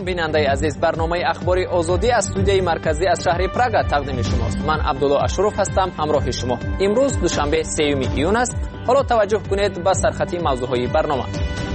سلام بیننده عزیز، برنامه اخباری آزادی از استودیوی مرکزی از شهر پراگ تقدیم شماست. من عبدالله اشرف هستم همراه شما. امروز دوشنبه 3 ایون است. حالا توجه کنید به سرخط موضوعهای برنامه.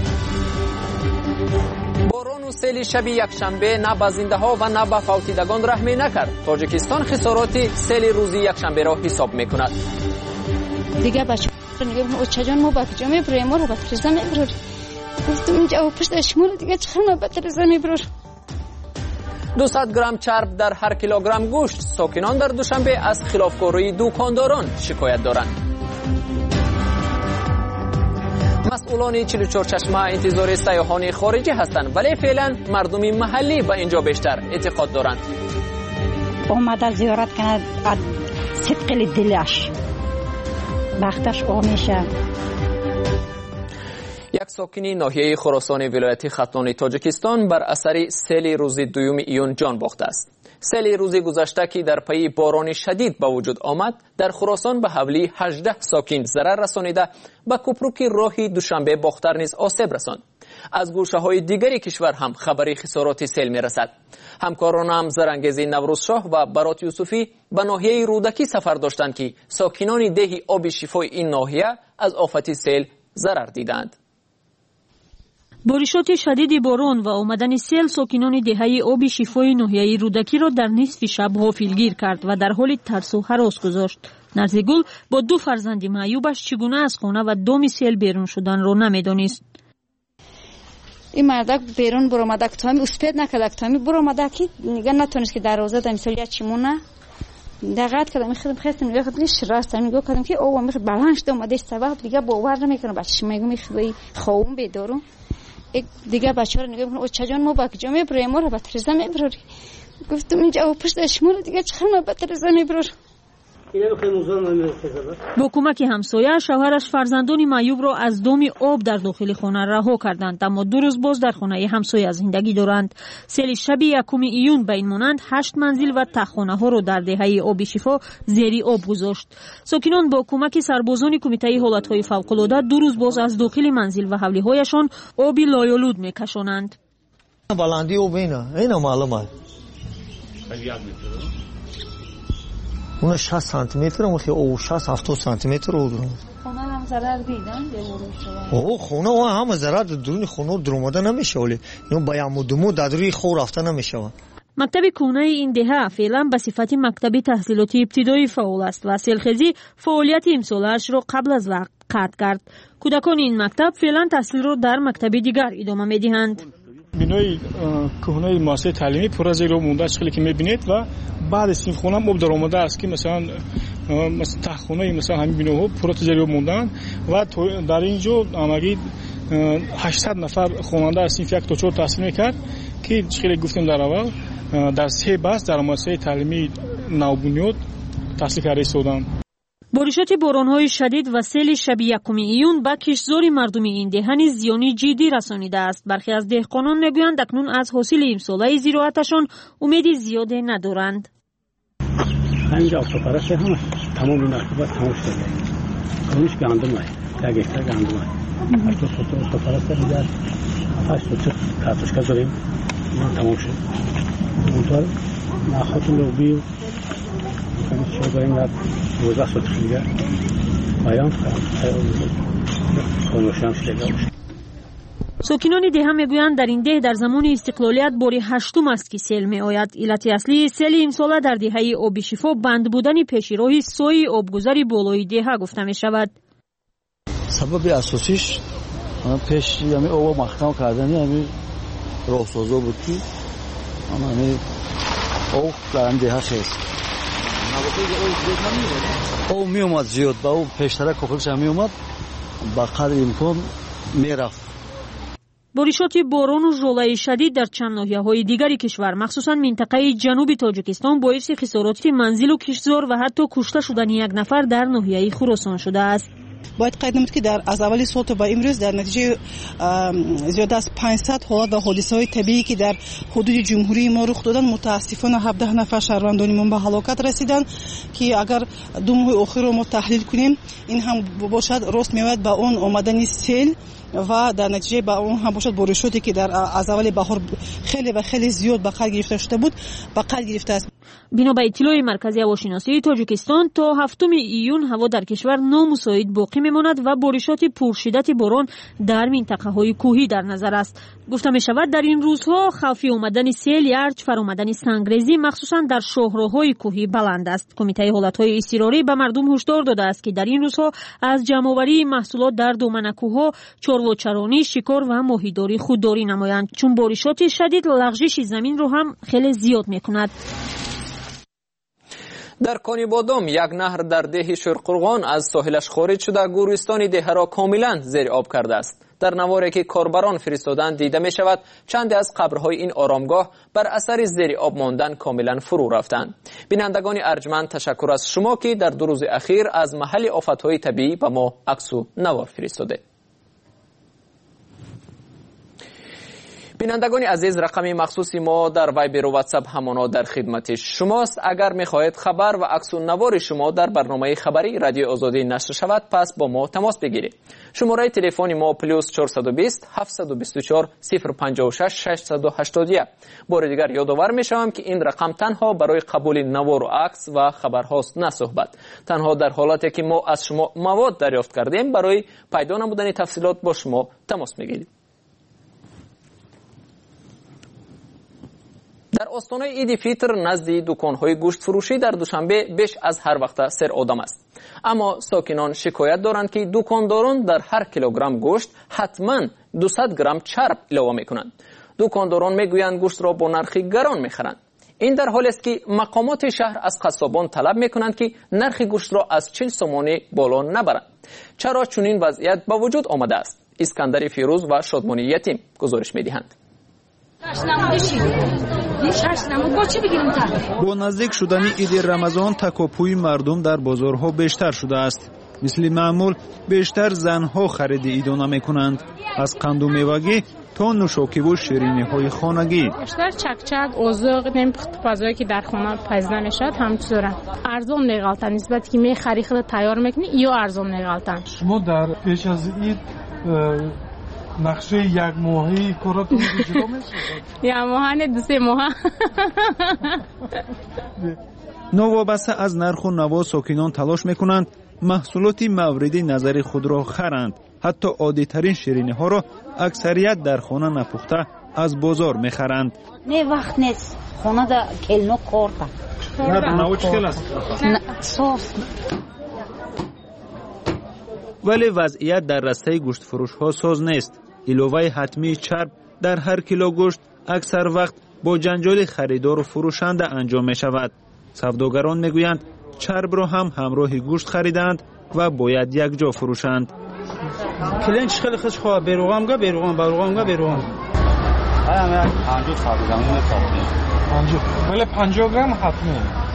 باران و سیل شب یکشنبه نه به زنده ها و نه به فوتیدگان رحم نکرد. تاجیکستان خسارات سیل روزی یکشنبه را حساب میکند. دیگه بچه‌ها میگم چجان ما با کجا بریم رو باتریزا میبریم. گفتم اینجا پشت شمال دیگه چخنا باتریزا میبریم. 200 گرم چرب در هر کیلوگرم گوشت. ساکنان در دوشنبه از خلافکاری دکانداران شکایت دارند. مسئولان 44 چشمه انتظار سیاحان خارجی هستند، ولی فعلا مردم محلی به اینجا بیشتر اعتقاد دارند. اومده زیارت کنه صدق دلش بختش میشه. یک ساکنی ناحیه خراسان ولایت ختلان تاجیکستان بر اثر سیل روز 2 ایون جان باخته است. سیل روز گذشته که در پی باران شدید به وجود آمد، در خراسان به حوالی 18 ساکن ضرر رسانیده، به کوپروک راهی دوشنبه باختر نیز آسیب رساند. از گوشه‌های دیگری کشور هم خبری خسارات سیل می‌رسد. همکارانم زرانگیز نوروزشاه و برات یوسفی به ناحیه رودکی سفر داشتند که ساکنان ده آب شفای این ناحیه از آفت سیل ضرر دیدند. بارشات شدید باران و آمدن سیل ساکنان دهه آب شفای ناحیه رودکی را در نصف شب غافلگیر کرد و در حال ترس و هراس گذاشت. نرزگل با 2 فرزند معیوبش چگونه از خانه و دام سیل بیرون شدن را نمی‌دانست. این مردک بیرون برآمد تامی اسپید نکرد تامی برآمد که نگاه نتونست که دروازه دم سولیه چیمونه دقت کردم خواستم نگاه کردم راست نگاه کردم که او میخواد بلند شد اومده سبب دیگه باور نمیکنه بچه‌ش میگه خوابم بیدارم دیگه بچه‌ها رو نگاه میکنه چجان ما با کجا میبریم رو باتریزا میبریم. گفتم اینجا پشت شمال دیگه چخنا باتریزا میبریم. با کمک همسایه شوهرش فرزندان معیوب را از دام آب در داخل خانه رها کردند، اما 2 روز باز در خانه همسایه زندگی دارند. سیل شب 1 ایون به این مانند 8 منزل و تخانه ها را در دهه آب شفا زیر آب گذاشت. ساکنان با کمک سربازان کمیته حالت های فوق العاده 2 روز باز از داخل منزل و حوله هایشان آب لایالود میکشانند. بلندی آب اینا معلومه. اون 60 سانتی متر مخی او 60 70 سانتی متر رو درون. خونه هم ضرر دیدن او خونه و هم ضرر درون خونه دروماده نمیشه ولی اینو با عمودمو دادری خو رفته نمیشه. مکتب کونه این دهه فعلا به صفت مکتب تحصیلاتی ابتدایی فعال است و سیلخزی فعالیت امسالش را قبل از وقت قطع کرد. کودکان این مکتب فعلا تحصیل را در مکتب دیگر ادامه میدهند. بینای کهنه مؤسسه تعلیمی پر از زیر مونده است که میبینید و بعد از این خونه هم آب در آمده است که مثلا تخونه مثلا همین بیناها پر از زیر موندن و در اینجا آمدید 800 نفر خواننده از صنف 1 تا 4 تحصیل میکرد که خیلی گفتیم در اول در 3 بخش در مؤسسه تعلیمی نوبنیاد تحصیل کرده استودند. بارشات باران‌های شدید و سیل شب 1 ایون به کشتزار مردم این دهه نیز زیانی جدی رسانیده است. برخی از دهقانان میگویند اکنون از حاصل امساله زراعتشان امید زیادی ندارند. اینجا آفتابپرست هم تمام این آفتابات تمام شده. اونش گندم است. یک هکتار گندم است. آفتابپرست دیگر 8 تا کارتوشکا داریم. اون تمام شد. اونطور نخوت لوبی شو داریم در 12 ساعت خیلیه پایان کنوشم شده. ساکنان ده میگویند در این ده در زمان استقلالیت بار 8 است که سیل می آید. علت اصلی سیل امساله در دهه آب شفا بند بودن پیشراه سوی آبگذر بالای ده گفته می شود. سبب اساسیش پیش یعنی آب مخدم کردن یعنی راهسازا بود که یعنی آب در ده هست. او می اومد زیاد با او پیشتر کفرش می اومد با قدر امکان می رفت. بارشات باران و ژوله شدید در چند ناحیه‌های دیگری کشور مخصوصا منطقه جنوبی تاجیکستان باعث خسارات منزل و کشتزار و حتی کشته شدن 1 نفر در ناحیه خراسان شده است. باید قید نمود که از اولی سال تا به امروز در نتیجه زیاده از 500 حالت و حادثه‌های طبیعی که در حدود جمهوری ما رخ دادن متاسفانه 17 نفر شهروندان ما به هلاکت رسیدن که اگر 2 ماه اخیر رو ما تحلیل کنیم این هم باشد راست میاد با اون آمدن سیل و در نتیجه با اون هم باشد بارشاتی که از اول بهار خیلی و خیلی زیاد به قید گرفته شده بود به قید گرفته است. بنا به اطلاع مرکزی هواشناسی تاجیکستان تا 7 ایون هوا در کشور نامساعد باقی میماند و بارشات پرشدت باران در منطقه های کوهی در نظر است. گفته می شود در این روزها خوفی آمدن سیل یرچ فرآمدن سنگریزی مخصوصا در شاهراهای کوهی بلند است. کمیته حالتهای اضطراری به مردم هشدار داده است که در این روزها از جمع‌آوری محصولات در دامن کوه‌ها، چارواچرانی، شکار و ماهیداری خودداری نمایند چون بارشات شدید لغزش زمین رو هم خیلی زیاد میکند. در کانی بادام یک نهر در ده شرقرغان از ساحلش خارج شده گورستان ده را کاملا زیر آب کرده است. در نواری که کاربران فرستادن دیده می شود چند از قبرهای این آرامگاه بر اثر زیر آب ماندن کاملا فرو رفتند. بینندگان ارجمند تشکر از شما که در 2 روز اخیر از محل آفتهای طبیعی به ما عکس و نوار فرستاده. بینندگان عزیز، رقم مخصوصی ما در وایبر و واتساپ همانا در خدمت شماست. اگر می‌خواهید خبر و عکس و نوار شما در برنامه خبری رادیو آزادی نشر شود پس با ما تماس بگیرید. شماره تلفن ما +420 724 056 681. بار دیگر یادآور می‌شوم که این رقم تنها برای قبول نوار و عکس و خبرهاست، نه صحبت. تنها در حالتی که ما از شما مواد دریافت کردیم برای پیدا نمودن تفصیلات با شما تماس می‌گیریم. در آستانه عید فیتر نزد دکان‌های گوشت فروشی در دوشنبه بیش از هر وقت سر آدم است. اما ساکنان شکایت دارند که دکانداران در هر کیلوگرم گوشت حتما 200 گرم چرب علاوه می‌کنند. دکانداران میگویند گوشت را با نرخی گران می‌خرند. این در حالی است که مقامات شهر از قصابان طلب می‌کنند که نرخ گوشت را از 40 سومانی بالا نبرند. چرا چنین وضعیت به وجود آمده است؟ اسکندر فیروز و شادمانی یتیم گزارش می‌دهند. با نزدیک شدن عید رمضان تکاپوی مردم در بازارها بیشتر شده است. مثل معمول بیشتر زنها خرید عیدانه میکنند، از قند و میوگی تا نوشاکی و شیرینی های خانگی. بیشتر چکچک، اوزق، پخت‌پزایی که در خانه پزیده میشد همچنین ارزان میغلطن نسبت که می خرید تیار میکنی یا ارزان میغلطن. شما در پیش از عید نقشه یک ماهی کاراتون اجرا میشه؟ یک ماه نه 2-3 ماه. نوابسته از نرخ و نوا ساکنان تلاش میکنند محصولات مورد نظر خود را خرند. حتی عادی ترین شیرینی ها را اکثریت در خانه نپخته از بازار میخرند. نه وقت نیست، خانه دا کلنو کارتا. نه نوچ کل است؟ سوس. ولی وضعیت در رسته گوشت فروش ها ساز نیست. علاوه حتمی چرب در هر کیلو گوشت اکثر وقت با جنجال خریدار و فروشنده انجام می شود. سوداگران می گویند چرب را هم همراه گوشت خریدند و باید یک جا فروشند. کلنچ خیلی خوش خواه بیروغم گا بیروغم باروغم گا بیروغم. همه 50 خریدم اون ساختی. 50 ولی 50 گرم حتمی.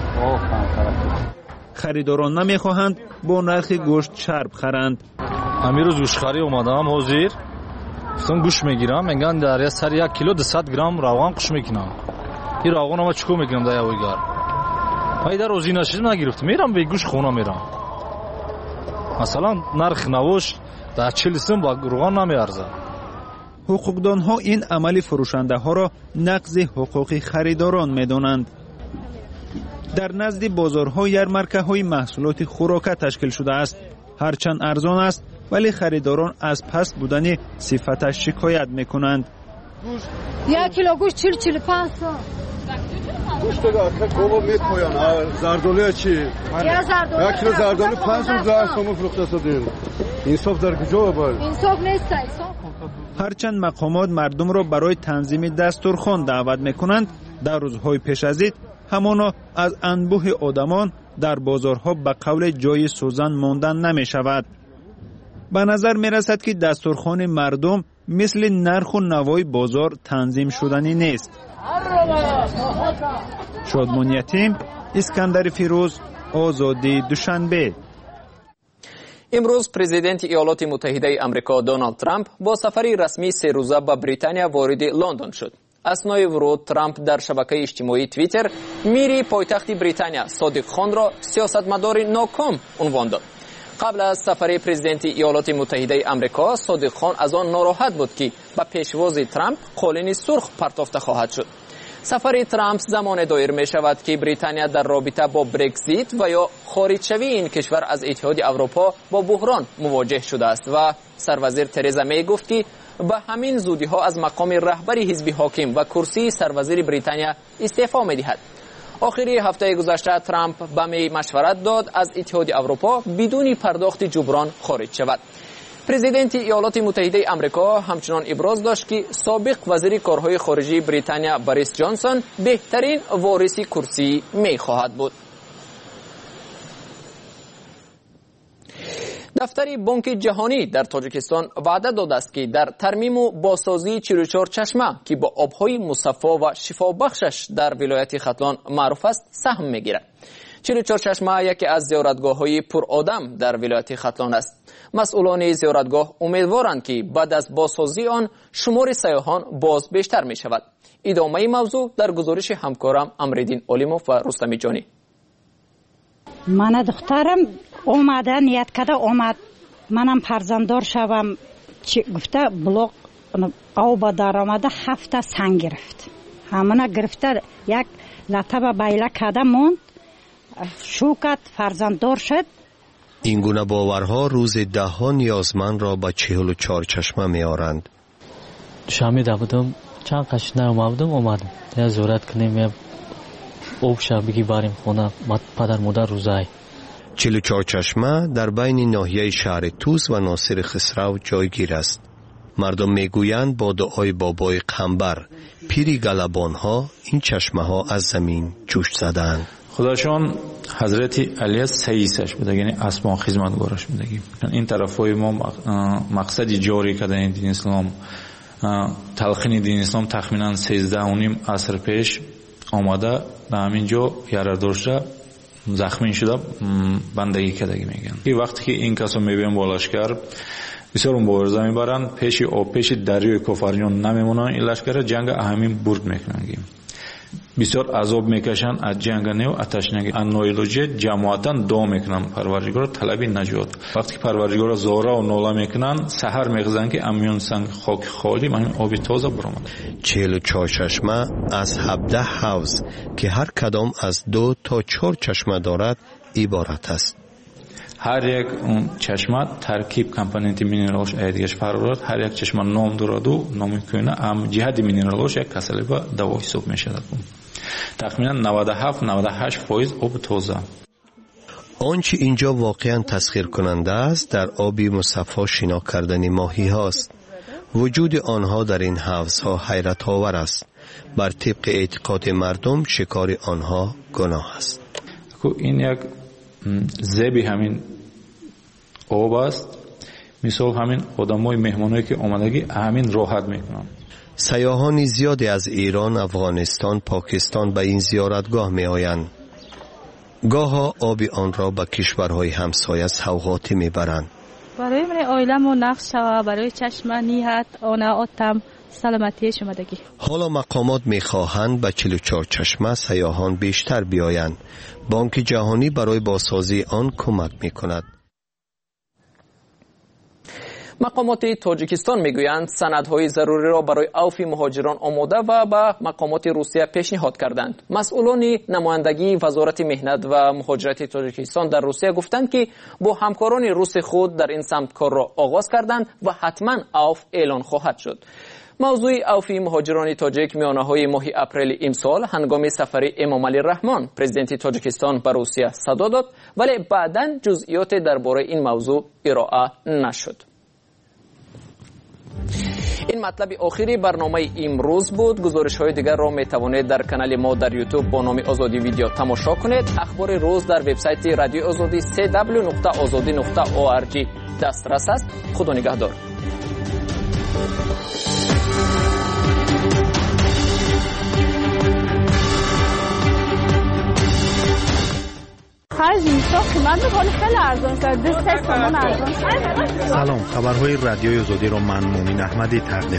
خریداران نمی خواهند با نرخ گوشت چرب خرند. همین روز گوشتخری اومدم حاضر گفتم گوشت میگیرم میگن در سر 1 کیلو 200 گرم روغن قش میکنم. این روغن ما چیکار میکنم در یویگار من در روزی نشید نگرفتم میرم به گوشت خونه میرم مثلا نرخ نوش در 40 سم با روغن نمیارزه. حقوقدان ها این عمل فروشنده ها را نقض حقوق خریداران میدانند. در نزد بازارها یرمرکه های محصولات خوراکه تشکیل شده است. هرچند ارزان است ولی خریداران از پست بودن صفتش شکایت میکنند. 1 کیلو گوشت 40-45 سوم. گوشت که کوبو میپویان زردولی چی؟ 1 کیلو زردولی 510 سوم فروخته شده. انصاف در کجا باید؟ انصاف نیست. هرچند مقامات مردم را برای تنظیم دسترخوان دعوت میکنند، در روزهای پیش از عید همانا از انبوه آدمان در بازارها به قول جای سوزن ماندن نمی شود. به نظر می رسد که دسترخوان مردم مثل نرخ و نوای بازار تنظیم شدنی نیست. شادمان یتیم، اسکندر فیروز، آزادی دوشنبه. امروز پرزیدنت ایالات متحده آمریکا دونالد ترامپ با سفری رسمی 3 روزه به بریتانیا وارد لندن شد. اثنای ورود ترامپ در شبکه اجتماعی توییتر میری پایتخت بریتانیا صادق خان را سیاستمدار ناکام عنوان داد. قبل از سفر پرزیدنت ایالات متحده آمریکا، صادق خان از آن ناراحت بود که به پیشواز ترامپ قالین سرخ پرتافته خواهد شد. سفر ترامپ زمان دایر می شود که بریتانیا در رابطه با برگزیت و یا خارج شوی این کشور از اتحاد اروپا با بحران مواجه شده است و سروزیر ترزا می گفت که به همین زودی ها از مقام رهبری حزب حاکم و کرسی سروزیر بریتانیا استعفا می دهد. آخری هفته گذشته ترامپ به می مشورت داد از اتحاد اروپا بدون پرداخت جبران خارج شود. پرزیدنت ایالات متحده آمریکا همچنان ابراز داشت که سابق وزیر کارهای خارجه بریتانیا بوریس جانسون بهترین وارث کرسی می خواهد بود. دفتر بانک جهانی در تاجیکستان وعده داده است که در ترمیم و بازسازی 44 چشمه که با آبهای مصفا و شفابخشش در ولایت ختلان معروف است سهم میگیرد. 44 چشمه یکی از زیارتگاه‌های پر آدم در ولایت ختلان است. مسئولان زیارتگاه امیدوارند که بعد از بازسازی آن شمار سیاحان باز بیشتر می شود. ادامه موضوع در گزارش همکارم امردین اولیموف و رستمی جانی. من دخترم اومده نیت کرده اومد منم فرزنددار شوم گفته بلوک آب در آمده 7 سنگ گرفت همونه گرفته یک لطبه بیله کرده موند شوکت فرزنددار شد. این گونه باورها روز ده‌ها نیازمند را به 44 چشمه می‌آورند. شامیده بودم چند قش نیامدم اومدم یا زورت کنیم یا آب بگی بریم خونه پدر مادر روزای. 44 چشمه در بین ناحیه شهر توس و ناصر خسرو جایگیر است. مردم میگویند با دعای بابای قنبر پیری گلبانها این چشمه ها از زمین جوش زدند. خداشان حضرت علی سیسش بوده، یعنی اسمان خدمتگارش بوده. این طرفای ما مقصد جاری کردن دین اسلام، تلقین دین اسلام تخمینا 13.5 عصر پیش آمده به همین جا یارداشته زخمی شده بندگی کردگی میگن. این وقتی که این کسا میبینن با لشکر بسیار مبارزه میبرن، پیش آب پیش دریای کفاریون نمیمونن، این لشکر جنگ اهمین برد میکنن. بسیار عذاب میکشن از جنگ نیو آتشنگی انویلوجی جماعتاً دعا میکنن پروردگار طلبی نجات. وقتی که پروردگار زاره و ناله میکنن سحر میخزن که امیون سنگ خاک خالی من آب تازه برآمد. 44 چشمه از 17 حوض که هر کدام از 2 تا 4 چشمه دارد عبارت است. هر یک چشمه ترکیب کمپوننت مینرالش ایدیش فرارد. هر یک چشمه نام دارد و نام کنه ام جهت مینرالش یک کسلی با دوا حساب میشه. تقریبا 97-98% آب تازه. آنچه اینجا واقعا تسخیر کننده است در آبی مصفا شنا کردن ماهی هاست. وجود آنها در این حوض ها حیرت آور است. بر طبق اعتقاد مردم شکار آنها گناه است. این یک زیبی همین آب است. مثال همین آدمای مهمانایی که آمدگی همین راحت میکنن. سیاحان زیادی از ایران، افغانستان، پاکستان به این زیارتگاه می آیند. گاها آب آن را به کشورهای همسایه سوغاتی می برند. برای من آیلم و نقص شوه، برای چشم نیت آنها آتم سلامتی شمدگی. حالا مقامات می خواهند به 44 چشمه سیاحان بیشتر بیایند. بانک جهانی برای بازسازی آن کمک می کند. مقامات تاجیکستان میگویند سندهای ضروری را برای عفو مهاجران آماده و به مقامات روسیه پیشنهاد کردند. مسئولان نمایندگی وزارت مهنت و مهاجرت تاجیکستان در روسیه گفتند که با همکاران روس خود در این سمت کار را آغاز کردند و حتما عفو اعلان خواهد شد. موضوع عفو مهاجران تاجیک میانه‌های ماه اپریل امسال هنگام سفر امام علی رحمان پرزیدنت تاجیکستان به روسیه صدا داد، ولی بعداً جزئیات درباره این موضوع ارائه نشد. این مطلب آخری برنامه امروز بود. گزارش های دیگر را می توانید در کانال ما در یوتیوب با نام آزادی ویدیو تماشا کنید. اخبار روز در وبسایت رادیو آزادی www.azadi.org دسترس است. خدا نگهدار. سلام، خبرهای رادیوی آزادی را من مومن احمدی تقدیم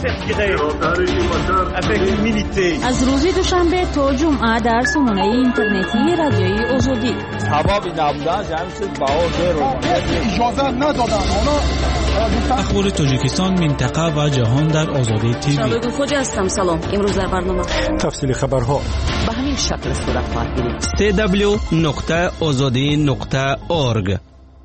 از روز دوشنبه تا جمعه در سامانه اینترنتی رادیوی آزادی. کبابی نبودن جمعیت باور اجازه ندادن اخبار تاجیکستان منطقه و جهان در آزادی تیوی. شبگون خوجی هستم. سلام. امروز در برنامه تفصیل خبرها به همین شکل صورت خواهد گرفت. www.azadi.org.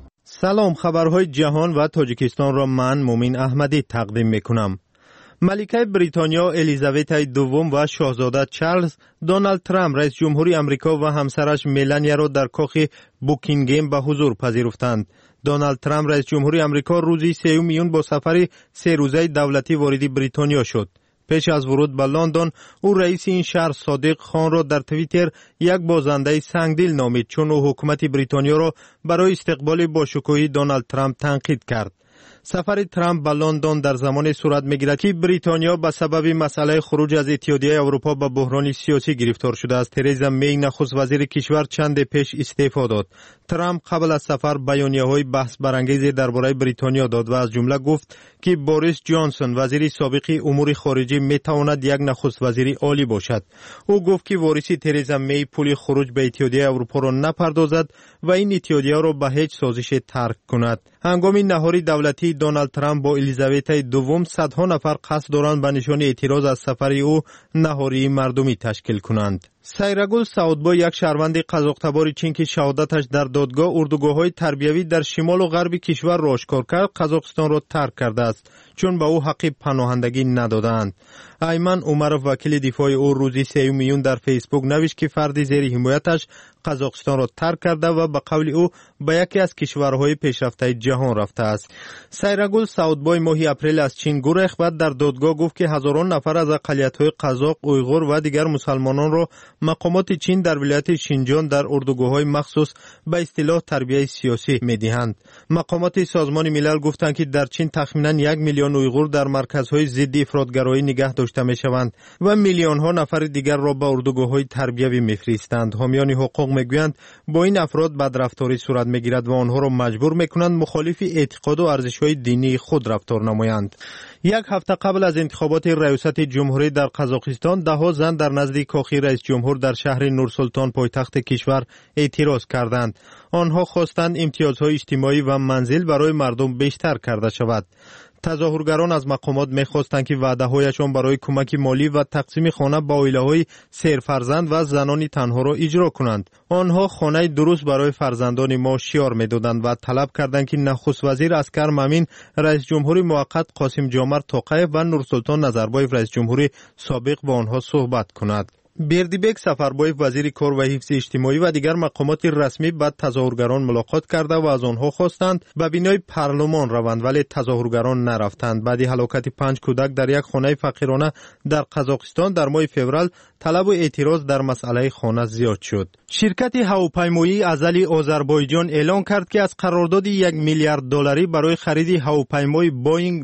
سلام، خبرهای جهان و تاجیکستان را من مومین احمدی تقدیم میکنم. ملکه بریتانیا الیزابت دوم و شاهزاده چارلز دونالد ترامپ رئیس جمهوری آمریکا و همسرش ملانیا را در کاخ بوکینگهم به حضور پذیرفتند. دونالد ترامپ رئیس جمهوری آمریکا روز 3 میون با سفری 3 روزه دولتی وارد بریتانیا شد. پیش از ورود به لندن او رئیس این شهر صادق خان را در توییتر یک بازنده سنگدل نامید، چون او حکومت بریتانیا را برای استقبال باشکوهی دونالد ترامپ تنقید کرد. سفر ترامپ به لندن در زمان صورت می‌گیرد که بریتانیا به سبب مسئله خروج از اتحادیه اروپا به بحران سیاسی گرفتار شده است. ترزا می نخست وزیر کشور چند پیش استعفا داد. ترامپ قبل از سفر بیانیه‌های بحث برانگیز درباره بریتانیا داد و از جمله گفت که بوریس جانسون وزیر سابق امور خارجه میتواند یک نخست وزیر عالی باشد. او گفت که وارث ترزا می پول خروج به اتحادیه اروپا را نپردازد و این اتحادیه را به هیچ سازش ترک کند. هنگام نهار دولتی دونالد ترامپ با الیزابت دوم صدها نفر قصد دارند به نشان اعتراض از سفر او نهاری مردمی تشکیل کنند. سایرگل سعودبای یک شهروند قزاق‌تبار چین که شهادتش در دادگاه اردوگاه‌های تربیوی در شمال و غرب کشور را آشکار کرد، قزاقستان را ترک کرده است چون به او حق پناهندگی ندادند. ایمن عمرов وکیل دفاع او روز 3 میون در فیسبوک نوشت که فرد زیر حمایتش قزاقستان را ترک کرده و به قول او به یکی از کشورهای پیشرفته جهان رفته است. سایرگل سعودبای ماه اپریل از چین گریخت و در دادگاه گفت که هزاران نفر از اقلیت‌های قزاق، اویغور و دیگر مسلمانان را مقامات چین در ولایت شینجان در اردوگاه‌های مخصوص به اصطلاح تربیت سیاسی می‌دهند. مقامات سازمان ملل گفتند که در چین تخمیناً 1 میلیون اویغور در مرکزهای ضد افراطگرایی نگاه داشته می‌شوند و میلیون‌ها نفر دیگر را به اردوگاه‌های تربیوی می‌فرستند. حامیان حقوق می‌گویند با این افراد بدرفتاری صورت می‌گیرد و آنها را مجبور می‌کنند مخالف اعتقاد و ارزش‌های دینی خود رفتار نمایند. یک هفته قبل از انتخابات ریاست جمهوری در قزاقستان 10 زن در نزد کاخ رئیس جمهور در شهر نورسلطان پایتخت کشور اعتراض کردند. آنها خواستند امتیازهای اجتماعی و منزل برای مردم بیشتر کرده شود. تظاهرگران از مقامات می‌خواستند که وعده‌هایشان برای کمک مالی و تقسیم خانه به عائله‌های سرفرزند و زنان تنها را اجرا کنند. آنها خانه درست برای فرزندان ما شعار می‌دادند و طلب کردند که نخست وزیر اسکر مامین، رئیس جمهوری موقت قاسم جمعت توقیف و نورسلطان نظربایف رئیس جمهوری سابق با آنها صحبت کند. بیردیبک سفربایف وزیر کار و حفظ اجتماعی و دیگر مقامات رسمی با تظاهرگران ملاقات کرده و از آنها خواستند به بینای پارلمان روند، ولی تظاهرگران نرفتند. بعد هلاکت 5 کودک در یک خانه فقیرانه در قزاقستان در ماه فوریه طلب و اعتراض در مسئله خانه زیاد شد. شرکت هواپیمایی ازلی آذربایجان اعلام کرد که از قرارداد 1 میلیارد دلاری برای خرید هواپیمای بوینگ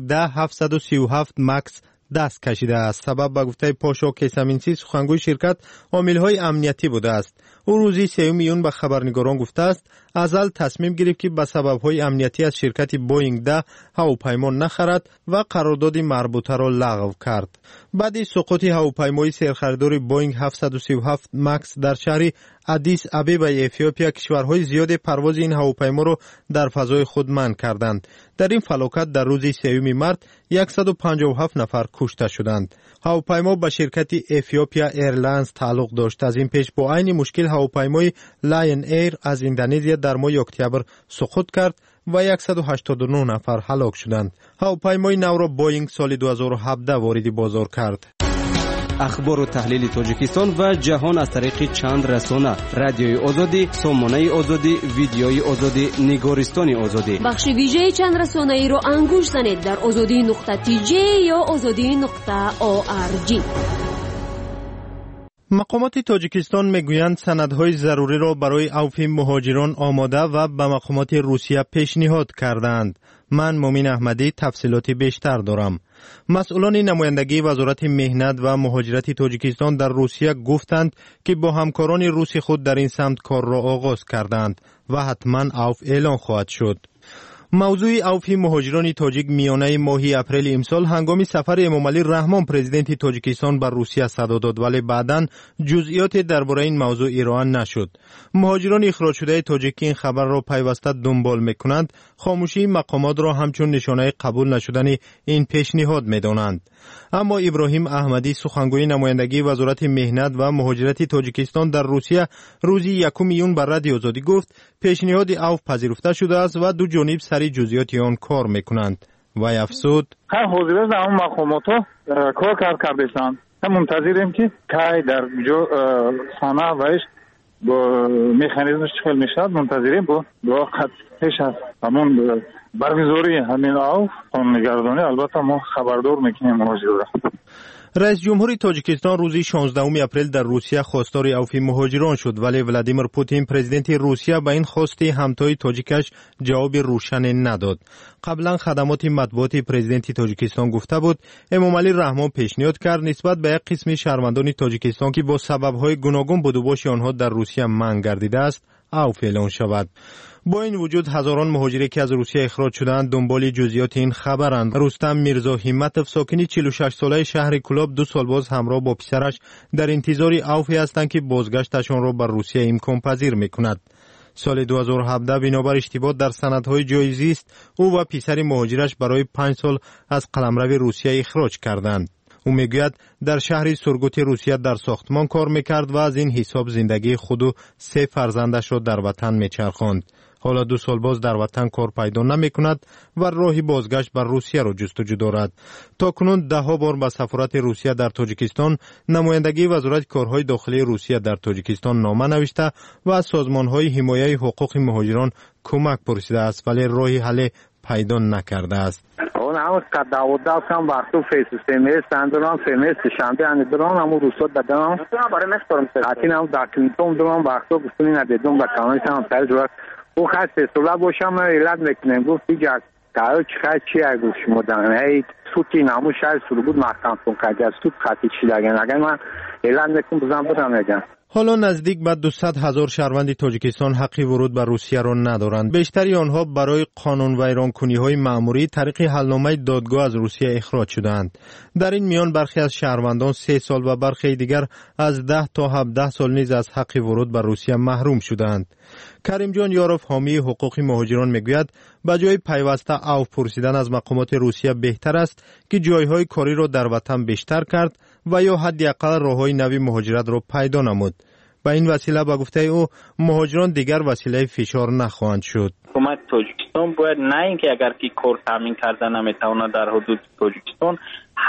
737 مکس دست کشیده است. سبب به گفته پاشا کیسامینسی سخنگوی شرکت عامل‌های امنیتی بوده است. او روز 3 میون به خبرنگاران گفته است ازل تصمیم گرفت که به سبب‌های امنیتی از شرکت بوینگ 10 هواپیما نخرد و قرارداد مربوطه را لغو کرد. بعد سقوط هواپیمای سرخریدار بوینگ 737 مکس در شهر آدیس آبابا اتیوپیا، کشورهای زیاد پرواز این هواپیما را در فضای خود منع کردند. در این فلاکت در روز 3 مارس 157 نفر کشته شدند. هواپیما به شرکت اتیوپیا ایرلاینز تعلق داشت. از این پیش با عین مشکل هواپیمای لاین ایر از اندونزیا در ماه اکتبر سقوط کرد و 189 نفر هلاک شدند. هواپیمای نو را بوینگ سال 2017 وارد بازار کرد. اخبار و تحلیل تاجیکستان و جهان از طریق چند رسانه: رادیوی آزادی، سامانه آزادی، ویدیوی آزادی، نگارستان آزادی. بخش ویژه چند رسانه ای را انگوش زنید در azadi.tj یا azadi.org. مقامات تاجیکستان میگویند سندهای ضروری را برای عفو مهاجران آماده و به مقامات روسیه پیشنهاد کردند. من مومین احمدی تفصیلات بیشتر دارم. مسئولان نمایندگی وزارت مهنت و مهاجرت تاجیکستان در روسیه گفتند که با همکاران روسی خود در این سمت کار را آغاز کردند و حتما عفو اعلان خواهد شد. موضوع عفو مهاجران تاجیک میانه ماه اپریل امسال هنگام سفر امامعلی رحمان پرزیدنت تاجیکستان بر روسیه صدا داد، ولی بعداً جزئیات درباره این موضوع ارائه نشد. مهاجران اخراج شده تاجیک این خبر را پیوسته دنبال میکنند، خاموشی مقامات را همچون نشانه قبول نشدن این پیشنهاد میدانند. اما ابراهیم احمدی سخنگوی نمایندگی وزارت مهنت و مهاجرت تاجیکستان در روسیه روز 1 ایون بر رادیو آزادی گفت پیشنهاد عفو پذیرفته شده است و دو جانب سری جزئیات آن کار میکنند. و افزود حاضر است اون مقامات کار کردند. منتظریم که کی در سانه وش با مکانیزمش چخل میشد. منتظریم با وقت پیش از همون برگزاری همین عفو قانون‌گردانی البته ما خبردار میکنیم مهاجران. رئیس جمهور تاجیکستان روز 16 اپریل در روسیه خواستار عفو مهاجران شد، ولی ولادیمیر پوتین پرزیدنت روسیه به این خواست همتای تاجیکش جواب روشن نداد. قبلا خدمات مطبوعاتی پرزیدنت تاجیکستان گفته بود امامعلی رحمان پیشنهاد کرد نسبت به یک قسم شهروندان تاجیکستان که با سبب‌های گوناگون بدوباش آنها در روسیه منع گردیده است عفو اعلان شود. با این وجود هزاران مهاجری که از روسیه اخراج شدند دنبال جزئیات این خبرند. رستم میرزا همتوف ساکن 46 ساله شهر کلاب 2 سال باز همراه با پسرش در انتظار عفوی هستند که بازگشتشان را بر روسیه امکان پذیر میکند. سال 2017 بنابر اشتباه در سندهای جایزی است او و پسر مهاجرش برای 5 سال از قلمرو روسیه اخراج کردند. او میگوید در شهر سورگوت روسیه در ساختمان کار میکرد و از این حساب زندگی خود و 3 فرزندش را در وطن میچرخاند. حالا 2 سال باز در وطن کار پیدا نمی کند و راهی بازگشت بر روسیه را جستجو دارد. تا کنون 10 بار به سفارت روسیه در تاجیکستان نمایندگی وزارت کارهای داخلی روسیه در تاجیکستان نامه نوشته و از سازمانهای حمایت حقوق مهاجران کمک پرسیده است، ولی راهی حل پیدا نکرده است. اون هم داوود هم وقتی فیسیستمی استاندارن فیمیست شنبه اندران هم روسا دادن برای مسترم ساعتی هم داکینتون دوام وقتی گفتنی ندیدم و کانال هم تجربه او خاصه سولا باشم ایلاد میکنم گفت دیگه کارو چی اگه شما دارن سوتی نامو شاید سلو بود محکمتون کردی سوت خاطی چی لگن اگر من ایلاد میکنم بزن بودم میگم. حالا نزدیک به 200,000 شهروند تاجیکستان حق ورود به روسیه را ندارند. بیشتری آنها برای قانون ویرانکنی‌های مأموری طریق حلنامه دادگاه از روسیه اخراج شدند. در این میان برخی از شهروندان 3 سال و برخی دیگر از 10 تا 17 سال نیز از حق ورود به روسیه محروم شدند. کریم جان یاروف حامی حقوق مهاجران میگوید به جای پیوسته عفو پرسیدن از مقامات روسیه بهتر است که جایهای کاری را در وطن بیشتر کرد و یا حداقل راههای نوی مهاجرت را پیدا نمود. با این وسیله به گفته او مهاجران دیگر وسیله فشار نخواهند شد. حکومت تاجیکستان باید نه اینکه اگر که کار تامین کردن نمیتونه در حدود تاجیکستان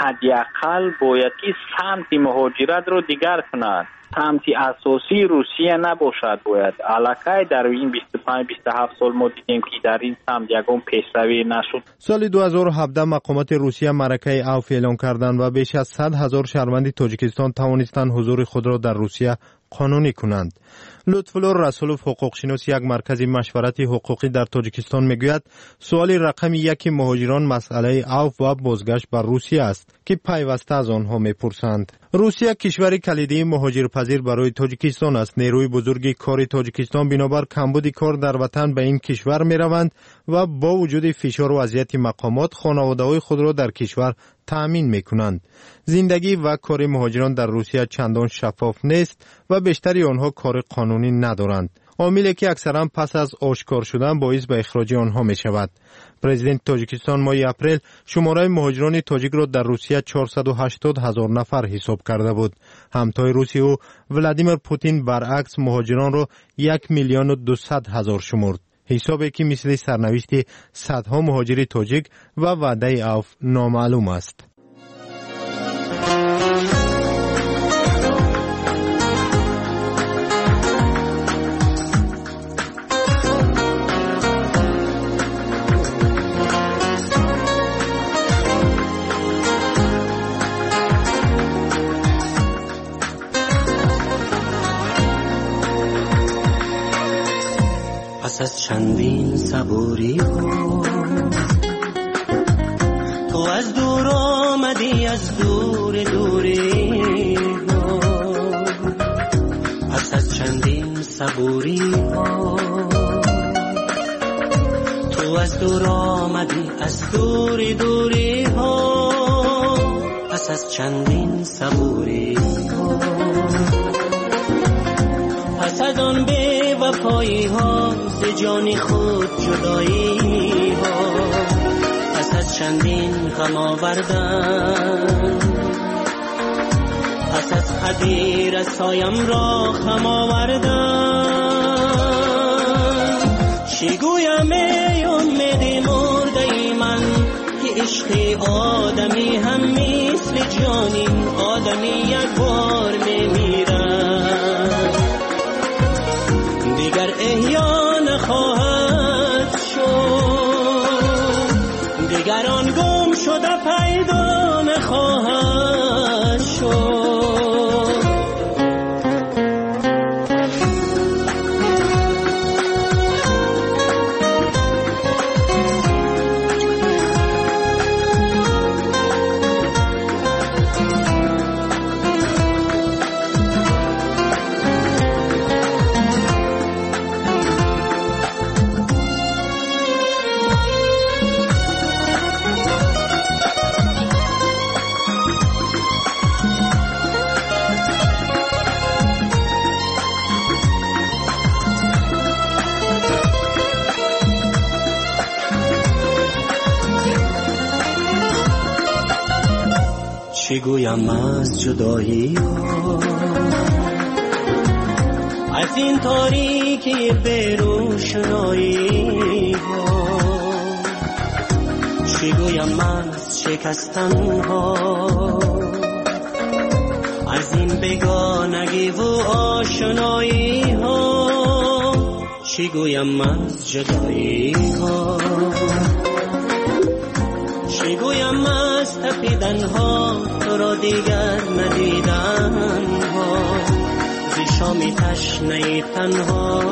حداقل باید که سمت مهاجرت رو دیگر کند. سمت اساسی روسیه نباشد. باید علاقه در این 25-27 سال ما دیدیم که در این سمت یکم پیشروی نشد. سال 2017 مقامات روسیه معرکه عفو اعلان کردند و بیش از 100,000 شهروند تاجیکستان توانستند حضور خود را در روسیه قانونی کنند. لطفالله رسولوف حقوقشناس یک مرکز مشورت حقوقی در تاجیکستان میگوید سوال رقم 1 مهاجران مسئله عفو و بازگشت بر روسیه است که پیوسته از آنها میپرسند. روسیه کشور کلیدی مهاجرپذیر برای تاجیکستان است. نیروی بزرگی کار تاجیکستان بنابر کمبود کار در وطن به این کشور میروند و با وجود فشار و اذیت مقامات خانواده‌های خود را در کشور تأمین میکنند. زندگی و کار مهاجران در روسیه چندان شفاف نیست و بیشتری آنها کار قانونی ندارند. عاملی که اکثرا پس از آشکار شدن باعث به اخراج آنها می شود. پرزیدنت تاجیکستان ماه اپریل شماره مهاجران تاجیک را در روسیه 480,000 نفر حساب کرده بود. همتای روسیه و ولادیمیر پوتین برعکس مهاجران را 1,200,000 شمرد. حسابی که مثل سرنوشت صدها مهاجر تاجیک و وعده عفو نامعلوم است. پس از چندین صبوری ها تو از دور آمدی از دور دوری ها. پس از چندین صبوری ها تو تو از دور آمدی از دوری دوری ها، پس از چندین صبوری ها، پس از آن بی وفایی ها، ز جان خود جدایی ها، پس از چندین غم آوردن، پس از خدیر از سایم را خم آوردن. چی گویم ای امید مرده من که عشق آدمی هم مثل جانین، آدمی یک بار میمیرد دیگر احیا نخواهد شد، دیگر آن گم شده پیدا نخواهد شد. چی گویم از جدایی ها، از این تاریکی بیروشنایی ها، چی گویم از شکستن ها، از این بگانگی و آشنایی ها، چی گویم از جدایی ها، چی گویم از تپیدن ها، تو را دیگر ندیدن ها، زی شامی تشنه تنها،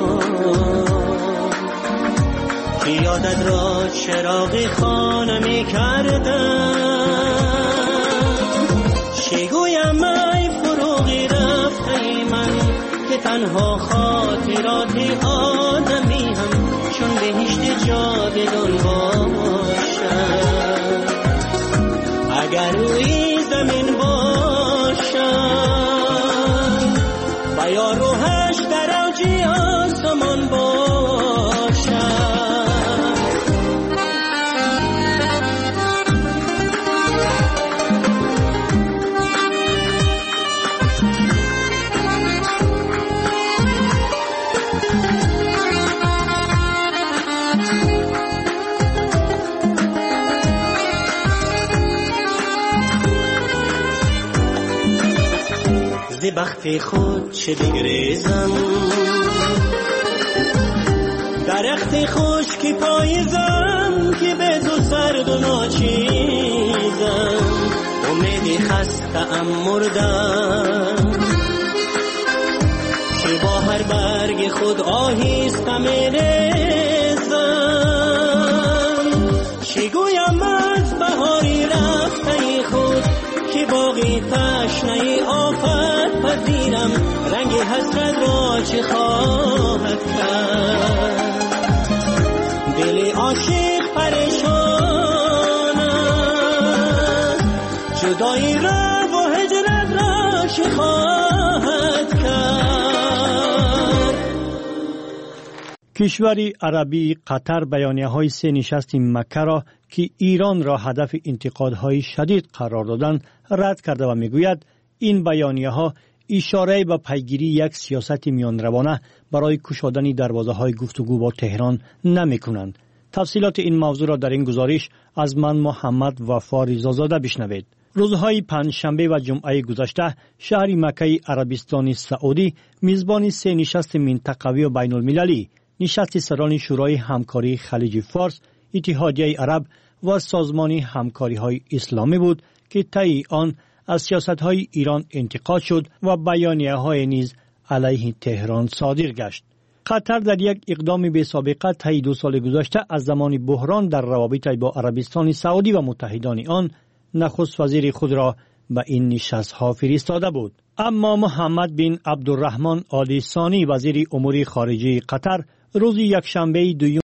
که یادت را چراغ خانه می کردن. چی گویم ای فروغی رفته من که تنها خاطرات آدمی هم چون بهشت جاودان باشد. اگر روی زمین باشد و یا روحش در اوجی آسمان باشد. بخت خود چه بگریزم، درخت خشکی پاییزم که به تو سرد و ناچیزم. امیدی خسته ام مردم که با هر برگ خود آهسته میریزم. چی گویم از بهاری رفته خود که باقی تشنه آفت پذیرم. رنگ حسرت را چه خواهد کرد، دل عاشق پریشان است، جدایی را و هجرت را چه خواهد کرد. کشور عربی قطر بیانیه‌های سه نشست مکه را که ایران را هدف انتقادهای شدید قرار دادند رد کرده و میگوید این بیانیه‌ها اشاره به پیگیری یک سیاست میانروانه برای گشادن دروازه‌های گفتگو با تهران نمی‌کنند. تفصیلات این موضوع را در این گزارش از من محمد وفا رضازاده بشنوید. روزهای پنجشنبه و جمعه گذشته شهر مکه عربستان سعودی میزبان سه نشست منطقوی و بین المللی، نشست سران شورای همکاری خلیج فارس، اتحادیه عرب و سازمان همکاری‌های اسلامی بود که طی آن از سیاست‌های ایران انتقاد شد و بیانیه‌های نیز علیه تهران صادر گشت. قطر در یک اقدام بی سابقه طی 2 سال گذشته از زمان بحران در روابط با عربستان سعودی و متحدان آن نخست وزیر خود را به این نشست‌ها فرستاده بود. اما محمد بن عبدالرحمن آل ثانی وزیر امور خارجه قطر روز یکشنبه 2